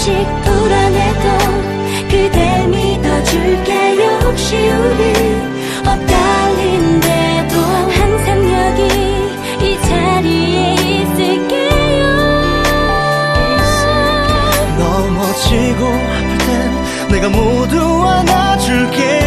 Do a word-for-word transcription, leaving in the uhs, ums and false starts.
조금씩 불안해도 그댈 믿어줄게요. 혹시 우리 엇갈린데도 항상 여기 이 자리에 있을게요. 넘어지고 아플 땐 내가 모두 안아줄게.